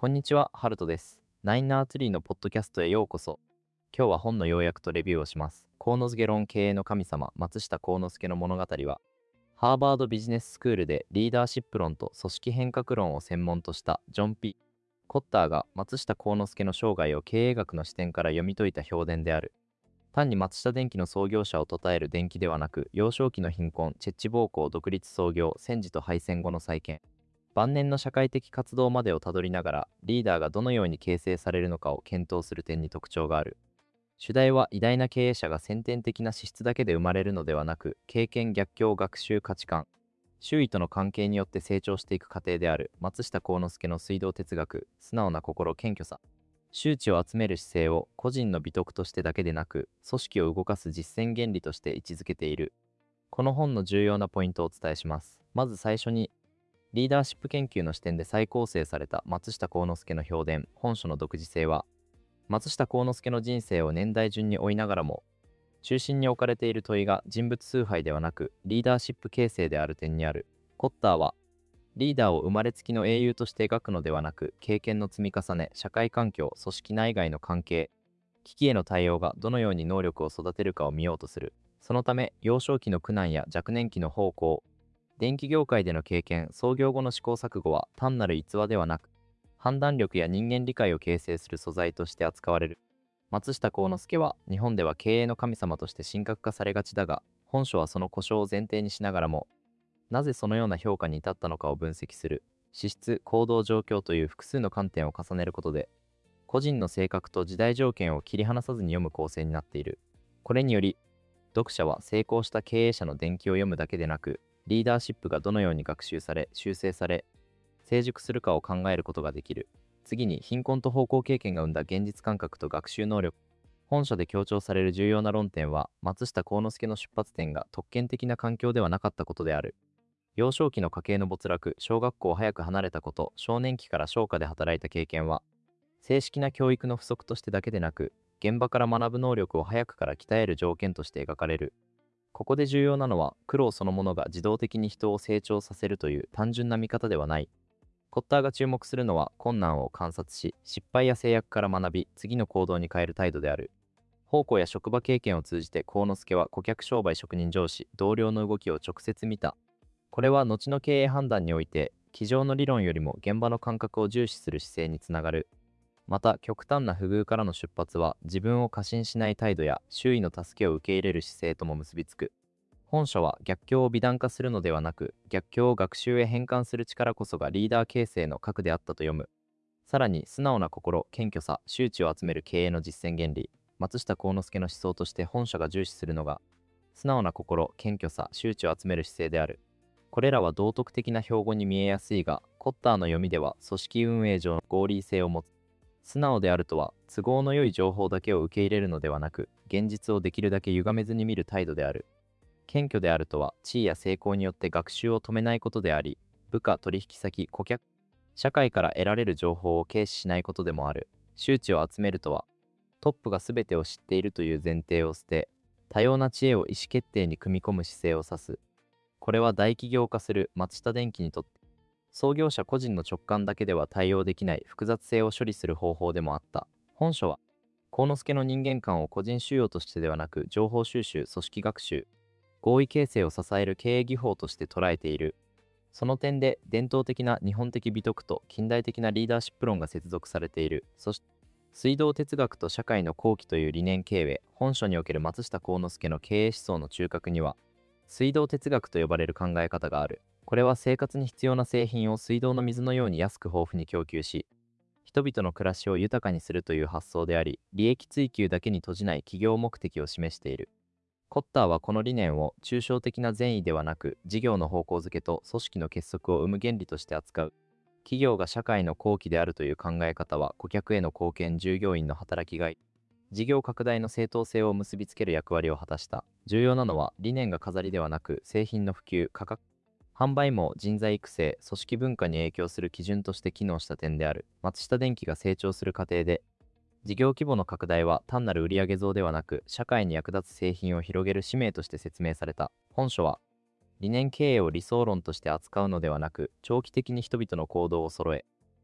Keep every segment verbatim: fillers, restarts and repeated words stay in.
こんにちは、ハルトです。ナインナーツリーのポッドキャストへようこそ。今日は本の要約とレビューをします。幸之助論経営の神様、松下幸之助の物語は、ハーバードビジネススクールでリーダーシップ論と組織変革論を専門としたジョン・ピ・コッターが松下幸之助の生涯を経営学の視点から読み解いた評伝である。単に松下電器の創業者を称える伝記ではなく、幼少期の貧困、チェッジ暴行、独立創業、戦時と敗戦後の再建、晩年の社会的活動までをたどりながら、リーダーがどのように形成されるのかを検討する点に特徴がある。主題は偉大な経営者が先天的な資質だけで生まれるのではなく、経験、逆境、学習、価値観、周囲との関係によって成長していく過程である。松下幸之助の水道哲学、素直な心、謙虚さ、周知を集める姿勢を個人の美徳としてだけでなく、組織を動かす実践原理として位置づけている。この本の重要なポイントをお伝えします。まず最初に、リーダーシップ研究の視点で再構成された松下幸之助の評伝、本書の独自性は、松下幸之助の人生を年代順に追いながらも、中心に置かれている問いが人物崇拝ではなく、リーダーシップ形成である点にある。コッターは、リーダーを生まれつきの英雄として描くのではなく、経験の積み重ね、社会環境、組織内外の関係、危機への対応がどのように能力を育てるかを見ようとする。そのため、幼少期の苦難や若年期の奉公、電気業界での経験、創業後の試行錯誤は単なる逸話ではなく、判断力や人間理解を形成する素材として扱われる。松下幸之助は、日本では経営の神様として神格化されがちだが、本書はその故障を前提にしながらも、なぜそのような評価に至ったのかを分析する。資質、行動状況という複数の観点を重ねることで、個人の性格と時代条件を切り離さずに読む構成になっている。これにより、読者は成功した経営者の伝記を読むだけでなく、リーダーシップがどのように学習され、修正され、成熟するかを考えることができる。次に、貧困と奉公経験が生んだ現実感覚と学習能力。本書で強調される重要な論点は、松下幸之助の出発点が特権的な環境ではなかったことである。幼少期の家計の没落、小学校を早く離れたこと、少年期から商家で働いた経験は、正式な教育の不足としてだけでなく、現場から学ぶ能力を早くから鍛える条件として描かれる。ここで重要なのは、苦労そのものが自動的に人を成長させるという単純な見方ではない。コッターが注目するのは、困難を観察し、失敗や制約から学び、次の行動に変える態度である。奉公や職場経験を通じて、幸之助は顧客商売職人上司、同僚の動きを直接見た。これは後の経営判断において、机上の理論よりも現場の感覚を重視する姿勢につながる。また、極端な不遇からの出発は、自分を過信しない態度や周囲の助けを受け入れる姿勢とも結びつく。本書は逆境を美談化するのではなく、逆境を学習へ変換する力こそがリーダー形成の核であったと読む。さらに、素直な心、謙虚さ、周知を集める経営の実践原理。松下幸之助の思想として本書が重視するのが、素直な心、謙虚さ、周知を集める姿勢である。これらは道徳的な標語に見えやすいが、コッターの読みでは組織運営上の合理性を持つ。素直であるとは、都合の良い情報だけを受け入れるのではなく、現実をできるだけ歪めずに見る態度である。謙虚であるとは、地位や成功によって学習を止めないことであり、部下、取引先、顧客、社会から得られる情報を軽視しないことでもある。周知を集めるとは、トップが全てを知っているという前提を捨て、多様な知恵を意思決定に組み込む姿勢を指す。これは大企業化する松下電器にとって、創業者個人の直感だけでは対応できない複雑性を処理する方法でもあった。本書は、幸之助の人間観を個人収容としてではなく、情報収集、組織学習、合意形成を支える経営技法として捉えている。その点で、伝統的な日本的美徳と近代的なリーダーシップ論が接続されている。そして、水道哲学と社会の好機という理念経営、本書における松下幸之助の経営思想の中核には、水道哲学と呼ばれる考え方がある。これは生活に必要な製品を水道の水のように安く豊富に供給し、人々の暮らしを豊かにするという発想であり、利益追求だけに閉じない企業目的を示している。コッターはこの理念を抽象的な善意ではなく、事業の方向づけと組織の結束を生む原理として扱う。企業が社会の好機であるという考え方は、顧客への貢献、従業員の働きがい、事業拡大の正当性を結びつける役割を果たした。重要なのは、理念が飾りではなく、製品の普及、価格、販売網、人材育成、組織文化に影響する基準として機能した点である。松下電器が成長する過程で、事業規模の拡大は単なる売上増ではなく、社会に役立つ製品を広げる使命として説明された。本書は、理念経営を理想論として扱うのではなく、長期的に人々の行動を揃え、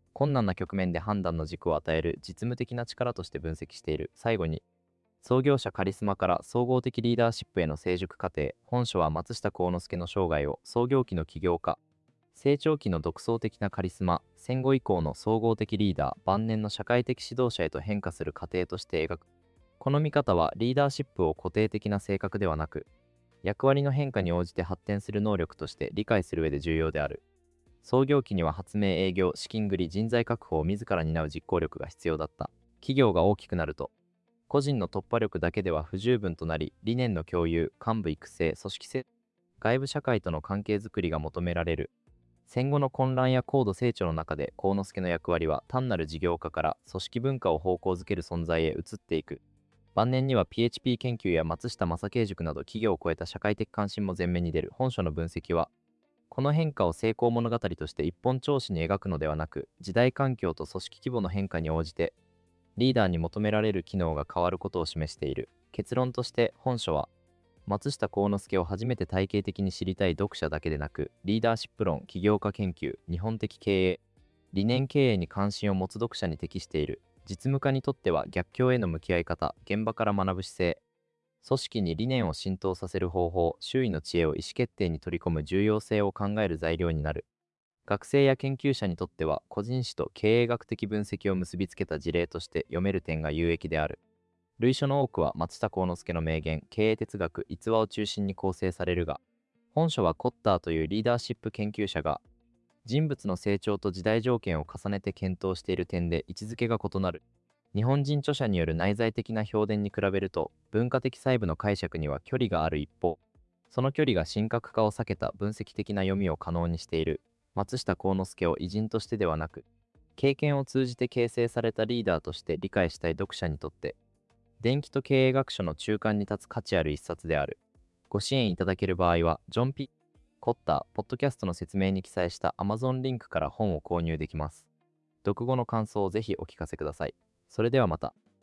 困難な局面で判断の軸を与える実務的な力として分析している。最後に、創業者カリスマから総合的リーダーシップへの成熟過程。本書は松下幸之助の生涯を創業期の起業家、成長期の独創的なカリスマ、戦後以降の総合的リーダー、晩年の社会的指導者へと変化する過程として描く。この見方はリーダーシップを固定的な性格ではなく、役割の変化に応じて発展する能力として理解する上で重要である。創業期には発明、営業、資金繰り、人材確保を自ら担う実行力が必要だった。企業が大きくなると、個人の突破力だけでは不十分となり、理念の共有、幹部育成、組織性、外部社会との関係づくりが求められる。戦後の混乱や高度成長の中で幸之助の役割は単なる事業家から組織文化を方向づける存在へ移っていく。晩年には ピーエイチピー 研究や松下正慶塾など企業を超えた社会的関心も前面に出る。本書の分析は、この変化を成功物語として一本調子に描くのではなく、時代環境と組織規模の変化に応じてリーダーに求められる機能が変わることを示している。結論として本書は、松下幸之助を初めて体系的に知りたい読者だけでなく、リーダーシップ論、起業家研究、日本的経営、理念経営に関心を持つ読者に適している。実務家にとっては逆境への向き合い方、現場から学ぶ姿勢、組織に理念を浸透させる方法、周囲の知恵を意思決定に取り込む重要性を考える材料になる。学生や研究者にとっては、個人史と経営学的分析を結びつけた事例として読める点が有益である。類書の多くは松下幸之助の名言、経営哲学、逸話を中心に構成されるが、本書はコッターというリーダーシップ研究者が、人物の成長と時代条件を重ねて検討している点で位置づけが異なる。日本人著者による内在的な評伝に比べると、文化的細部の解釈には距離がある一方、その距離が神格化を避けた分析的な読みを可能にしている。松下幸之助を偉人としてではなく、経験を通じて形成されたリーダーとして理解したい読者にとって、伝記と経営学書の中間に立つ価値ある一冊である。ご支援いただける場合は、ジョン・ピ・コッター、ポッドキャストの説明に記載した Amazon リンクから本を購入できます。読後の感想をぜひお聞かせください。それではまた。